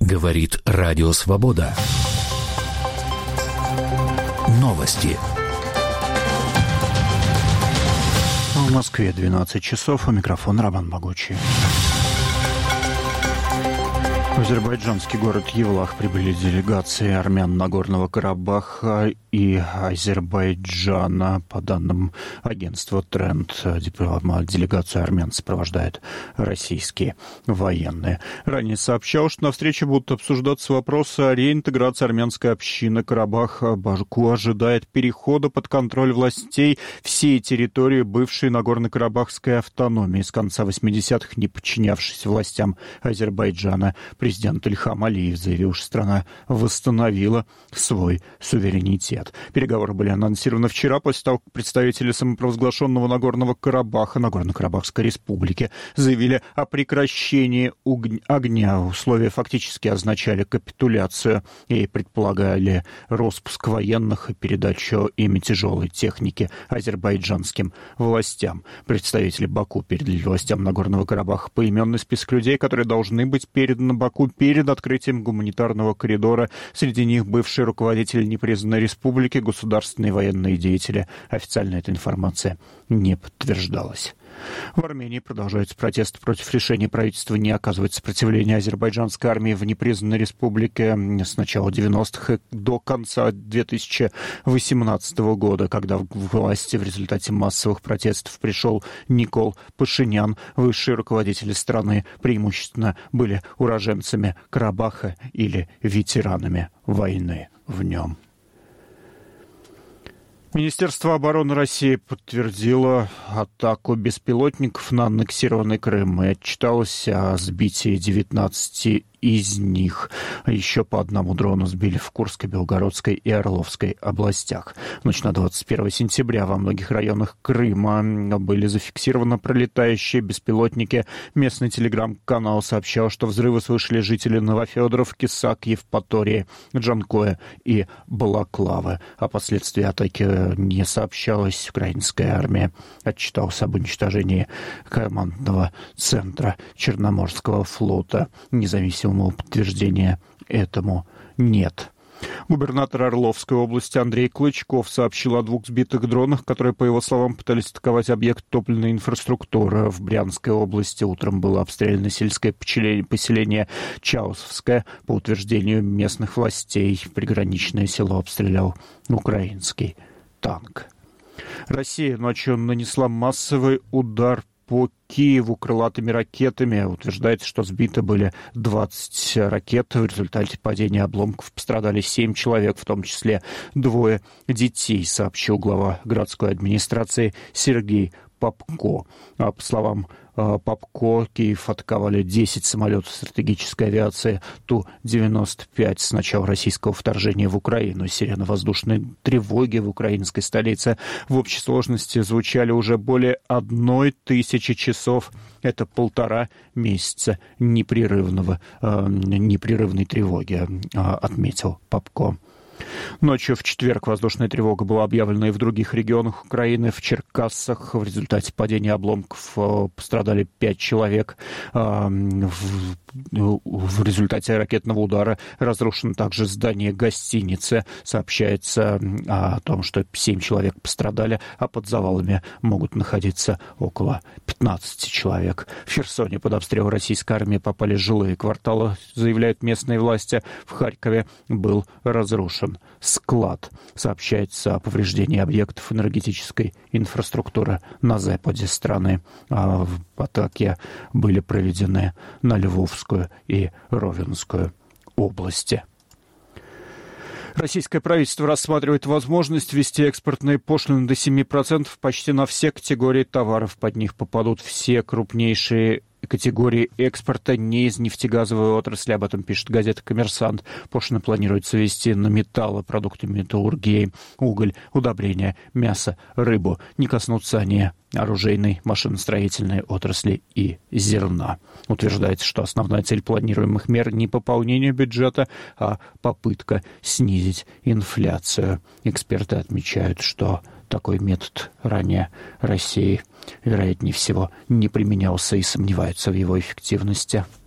Говорит Радио Свобода. Новости. В Москве 12 часов. У микрофона Роман Могучий. В азербайджанский город Евлах прибыли делегации армян Нагорного Карабаха и Азербайджана. По данным агентства «Тренд», делегацию армян сопровождают российские военные. Ранее сообщалось, что на встрече будут обсуждаться вопросы о реинтеграции армянской общины Карабаха. Баку ожидает перехода под контроль властей всей территории бывшей Нагорно-Карабахской автономии, с конца 80-х не подчинявшейся властям Азербайджана. Президент Ильхам Алиев заявил, что страна восстановила свой суверенитет. Переговоры были анонсированы вчера, после того, как представители самопровозглашенного Нагорного Карабаха, Нагорно-Карабахской республики, заявили о прекращении огня. Условия фактически означали капитуляцию и предполагали распуск военных и передачу ими тяжелой техники азербайджанским властям. Представители Баку передали властям Нагорного Карабаха поименный список людей, которые должны быть переданы Баку перед открытием гуманитарного коридора. Среди них бывшие руководители непризнанной республики, государственные военные деятели. Официально эта информация не подтверждалась. В Армении продолжаются протесты против решения правительства не оказывать сопротивления азербайджанской армии в непризнанной республике с начала 90-х и до конца 2018 года, когда в власти в результате массовых протестов пришел Никол Пашинян. Высшие руководители страны преимущественно были уроженцами Карабаха или ветеранами войны в нем. Министерство обороны России подтвердило атаку беспилотников на аннексированный Крым и отчиталось о сбитии 19 из них. Еще по одному дрону сбили в Курской, Белгородской и Орловской областях. В ночь на 21 сентября во многих районах Крыма были зафиксированы пролетающие беспилотники. Местный телеграм-канал сообщал, что взрывы слышали жители Новофедоровки, Сак, Евпатории, Джанкоя и Балаклавы. О последствии атаки не сообщалось. Украинская армия отчиталась об уничтожении командного центра Черноморского флота. Независимого подтверждения этому нет. Губернатор Орловской области Андрей Клычков сообщил о 2 сбитых дронах, которые, по его словам, пытались атаковать объект топливной инфраструктуры. В Брянской области утром было обстреляно сельское поселение Чаусовское. По утверждению местных властей, приграничное село обстрелял украинский танк. Россия ночью нанесла массовый удар по Киеву крылатыми ракетами. Утверждается, что сбиты были 20 ракет. В результате падения обломков пострадали 7 человек, в том числе 2 детей, сообщил глава городской администрации Сергей Попко. По словам Попко, Киев атаковали 10 самолетов стратегической авиации Ту-95 с начала российского вторжения в Украину. Сирены воздушной тревоги в украинской столице в общей сложности звучали уже более 1000 часов. Это 1,5 месяца непрерывной тревоги, отметил Попко. Ночью в четверг воздушная тревога была объявлена и в других регионах Украины. В Черкассах в результате падения обломков пострадали 5 человек. В результате ракетного удара разрушено также здание гостиницы. Сообщается о том, что 7 человек пострадали, а под завалами могут находиться около 15 человек. В Херсоне под обстрел российской армии попали жилые кварталы, заявляют местные власти. В Харькове был разрушен склад. Сообщается о повреждении объектов энергетической инфраструктуры на западе страны. Атаки были проведены на Львовскую и Ровенскую области. Российское правительство рассматривает возможность ввести экспортные пошлины до 7% почти на все категории товаров. Под них попадут все крупнейшие категории экспорта не из нефтегазовой отрасли. Об этом пишет газета «Коммерсант». Пошлины планируется ввести на металлы, продукты металлургии, уголь, удобрения, мясо, рыбу. Не коснутся они оружейной, машиностроительной отрасли и зерна. Утверждается, что основная цель планируемых мер не пополнение бюджета, а попытка снизить инфляцию. Эксперты отмечают, что такой метод ранее России, вероятнее всего, не применялся и сомневаются в его эффективности.